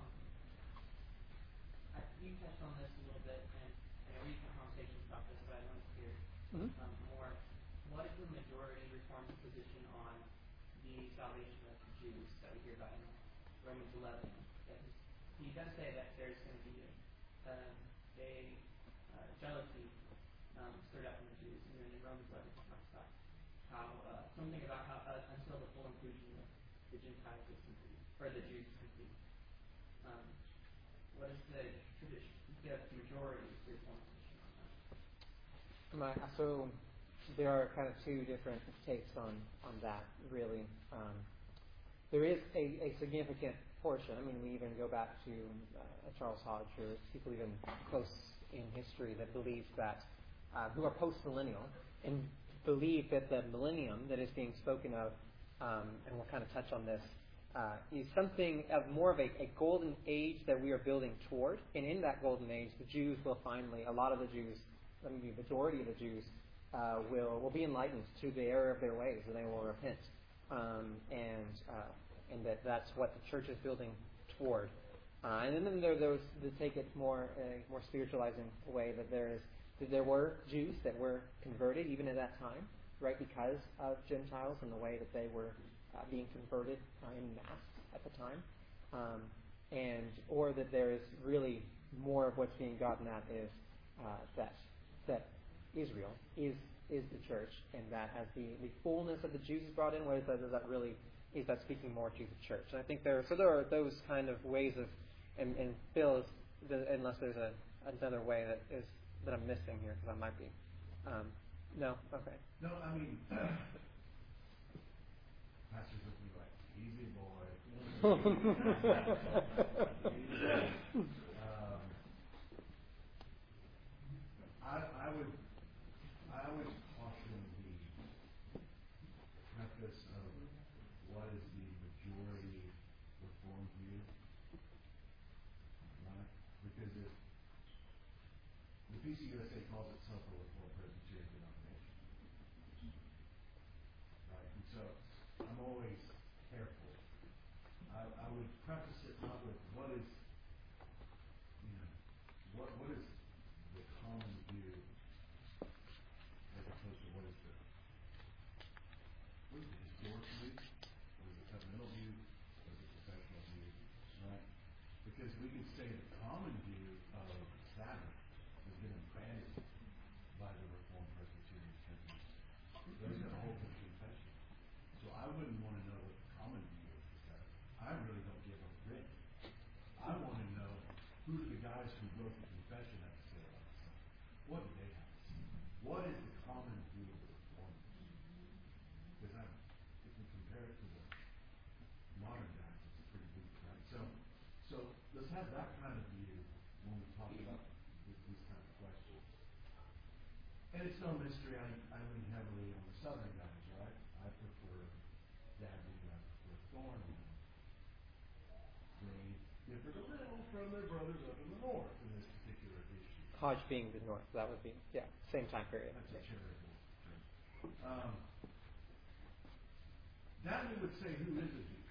I, you touched on this a little bit, and, and we've had conversations about this, but I want to hear Mm-hmm. um, more. What is the majority Reformed position on the salvation of the Jews that we hear about in Romans eleven? That is, he does say that there's going to be a, um, a uh, jealousy um, stirred up in the Jews, and then in Romans eleven he talks about how uh, something about how uh, until the full inclusion of the Gentiles is complete, or the Jews is complete. Um, what is the tradition, the majority Reformed position on that? My, so there are kind of two different takes on, on that, really. Um, there is a, a significant portion. I mean, we even go back to uh, Charles Hodge, or people even close in history that believe that, uh, who are post-millennial, and believe that the millennium that is being spoken of, um, and we'll kind of touch on this, uh, is something of more of a, a golden age that we are building toward. And in that golden age, the Jews will finally, a lot of the Jews, I mean, the majority of the Jews, uh, will will be enlightened to the error of their ways, and they will repent. Um, and uh, and that that's what the church is building toward. Uh, and then there are those that take it more a more spiritualizing way, that there is that there were Jews that were converted even at that time, right, because of Gentiles and the way that they were uh, being converted uh, in mass at the time, um, and or that there is really more of what's being gotten at is uh, that that Israel is is the church, and that as the, the fullness of the Jews is brought in, what is that, is that really is that speaking more to the church? And I think there so there are those kind of ways of, and, and Phil is the, unless there's a another way that is that I'm missing here, because I might be. Um, no, okay. No, I mean, pastors would be like, easy boy. um, I, I would, I would caution the preface of what is the majority Reformed view, right? Because if the P C U S A calls itself a Reformed Presbyterian denomination, right? And so I'm always careful. I, I would preface it not with what is, you know, what what is the common view, as opposed to what is the what is the historic view, what is the covenantal view, what is the professional view, right? Because we can say the common view of Sabbath has been implanted by the Reformed Presbyterian churches. Those that hold the confession. So I wouldn't want to know what the common view of the Sabbath. I really don't give a rip. I want to know, who do the guys who wrote the confession have to say about the Sabbath? What do they have to say? What is the common view of the Reformers? Because I, if we compare it to the modern guys, it's pretty weak, right? So, so let's have that kind of view when we talk about th- these kind of questions. And it's no mystery, I, I lean heavily on the southern guys, right? I prefer Dabney, I prefer Thorne. They differ a little from their brothers up in the north in this particular issue. Hodge being the north, that would be, yeah, same time period. That's a charitable term. Um, Dabney would say, who is a Jew?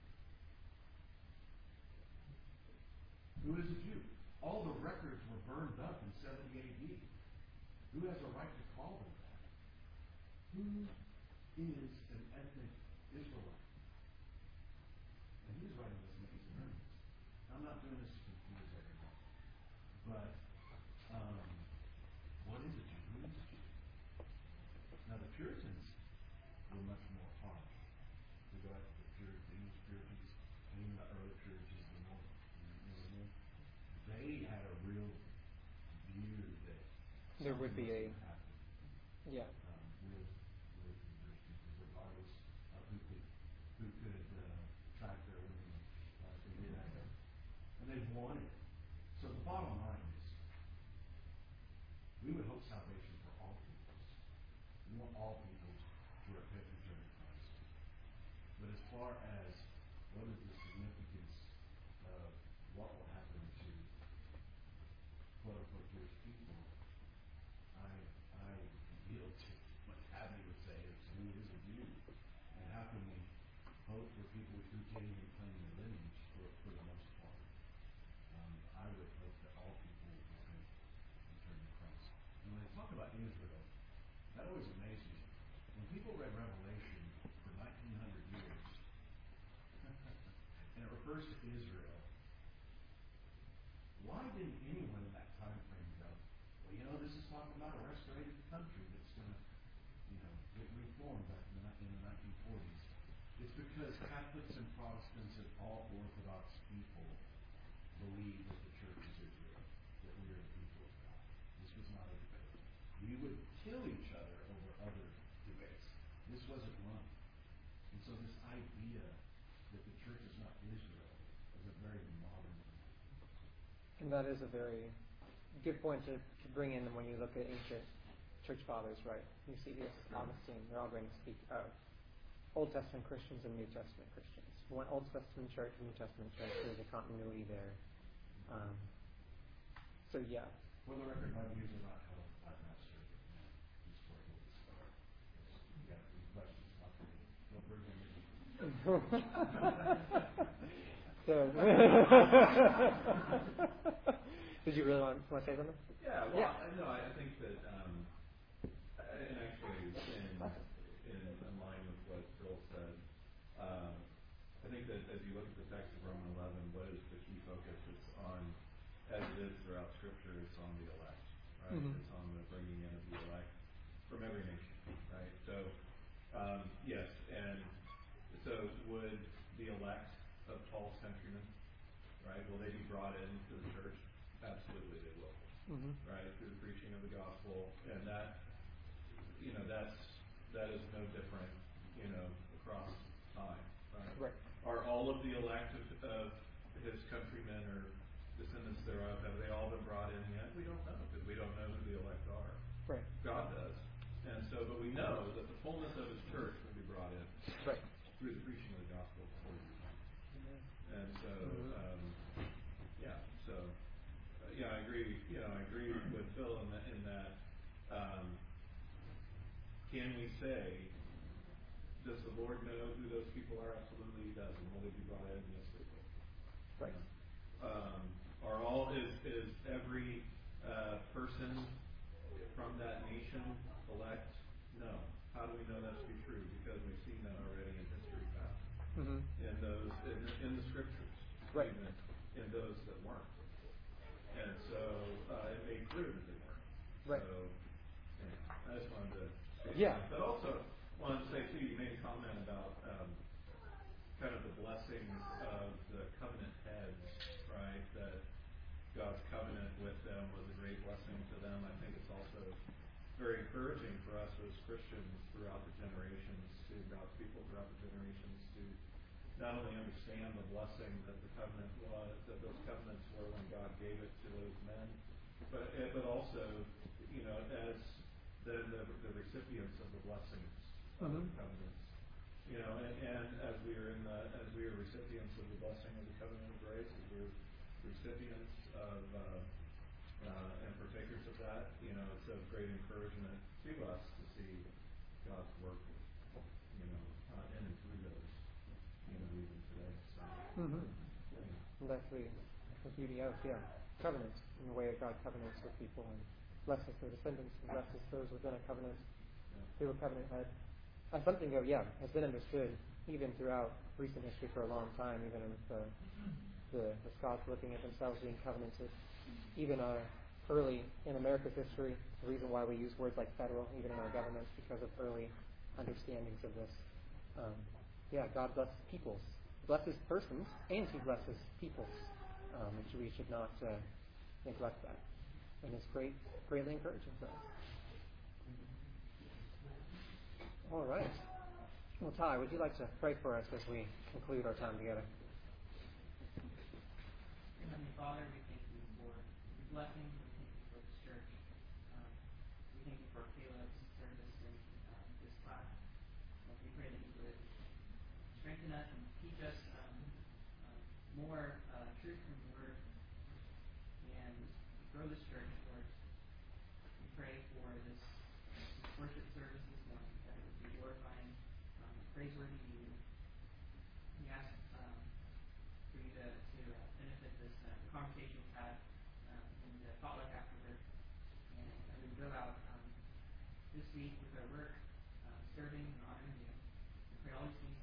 Who is a Jew? All the records were burned up in seventy A D. Who has a right to call them that? Who is an ethnic Israelite? And he was writing this in his earnings. I'm not doing this to confuse everybody. But um, what is a Jew? Who is a Jew? Now the Puritans were much more harsh. We go after the Puritans, the English Puritans, and even the early Puritans of the North. You know what I mean? They had a real There would be a, something must have happened, yeah, um, with, with the Jewish people, regardless of who could, who could, uh, track their lineage, like they did have it. And they wanted it. So the bottom line is, we would hope salvation for all peoples. We want all peoples to repent and turn to Christ. But as far as what is the significance of what will happen to quote unquote Jewish people, I I yield to what Abby would say, is who is a Jew? And how can we hope for people who can't even claim their lineage for, for the most part? Um, I would hope that all people would repent and turn to Christ. And when they talk about Israel, that always amazed me. When people read Revelation for nineteen hundred years, and it refers to Israel, why didn't anyone in that time frame go, well, you know, this is talking about a restorated country that's going to, you know, get reformed back in the, in the nineteen forties? It's because Catholics and Protestants and all Orthodox people believe that the church is Israel, that we are the people of God. This was not a debate. We would kill each other over other debates. This wasn't one. And so this idea that the church is not Israel is a very modern one. and that is a very good point to, to bring in when you look at ancient church fathers, right? Eusebius, Augustine, they're all going to speak of Old Testament Christians and New Testament Christians. One Old Testament church and New Testament church, there's a continuity there. Um, so yeah. For the record, my views are not held by Master. Just for a little start. You got any questions about me? Don't bring them in. So, did you really want, want to say something? Yeah, well, Yeah. I- no, I, I think that, um, and actually in, in, in line with what Phil said, um, I think that as you look at the text of Romans eleven, what is the key focus? It's on, as it is throughout Scripture, it's on the elect, right? Mhm. It's on the bringing in of the elect from every nation, right? So, um, yes, and so would the elect of Paul's countrymen, right, will they be brought into the church? Absolutely they will, Mm-hmm. right, through the preaching of the gospel, and that, you know, that's, that is no different, you know, across time, right? Right. Are all of the elect of, of his countrymen or descendants thereof, have they all been brought in yet? We don't know, because we don't know who the elect are. Right. God does. And so, but we know that the fullness of his church will be brought in Right. through the preaching of the gospel before you come. And so, Mhm. um, yeah, so, uh, yeah, I agree, you know, I agree with Phil in that, in that, um, can we say, does the Lord know who those people are? Absolutely he does. And will they be brought in? Yes, they will. Right. Um, are all, is, is every, uh, person from that nation elect? No. How do we know that to be true? Because we've seen that already in history past. Mm-hmm. In those, in the, in the scriptures, Right. even in those that weren't, and so uh, it made clear that they weren't. Right. So anyway, I just wanted to. Yeah. But also wanted to say too, you made a comment about um, kind of the blessings of the covenant heads, right? That God's covenant with them was a great blessing to them. I think it's also very encouraging for us as Christians throughout the generations, to God's people throughout the generations, to not only understand the blessing that the covenant was, that those covenants were when God gave it to those men, but but also, you know, as then the, the recipients of the blessings of Mhm. the covenants, you know, and, and as we are in the as we are recipients of the blessing of the covenant of grace, as we're recipients of uh, uh, and partakers of that, you know, it's of great encouragement to us to see God's work, you know, uh, in and through those, you know, even today. So, Mm-hmm. yeah. And that's the, the beauty of, yeah, covenant, and the way that God covenants with people and blesses their descendants and blesses those within a covenant through a covenant head. Uh, something that, yeah, has been understood even throughout recent history for a long time, even with the, the, the Scots looking at themselves being covenanted. Even uh, early in America's history, the reason why we use words like federal, even in our governments, because of early understandings of this. Um, yeah, God blesses peoples. Blesses persons, and he blesses peoples. Um, and we should not uh, neglect that. and it's great, greatly encouraging to us. All right. Well, Ty, would you like to pray for us as we conclude our time together? Heavenly Father, we thank you for your blessing. We thank you for this church. Um, we thank you for Caleb's service in um, this class. Uh, we pray that you would strengthen us and teach us um, um, more uh, truth from the Word and grow this church, Lord. We pray for this, this worship service this morning, that it would be glorifying, um, praiseworthy to you. We ask um, for you to, to uh, benefit this uh, conversation we've had um, in the potluck afterward, and as we go out um, this week with our work, uh, serving and honoring you. We pray all these things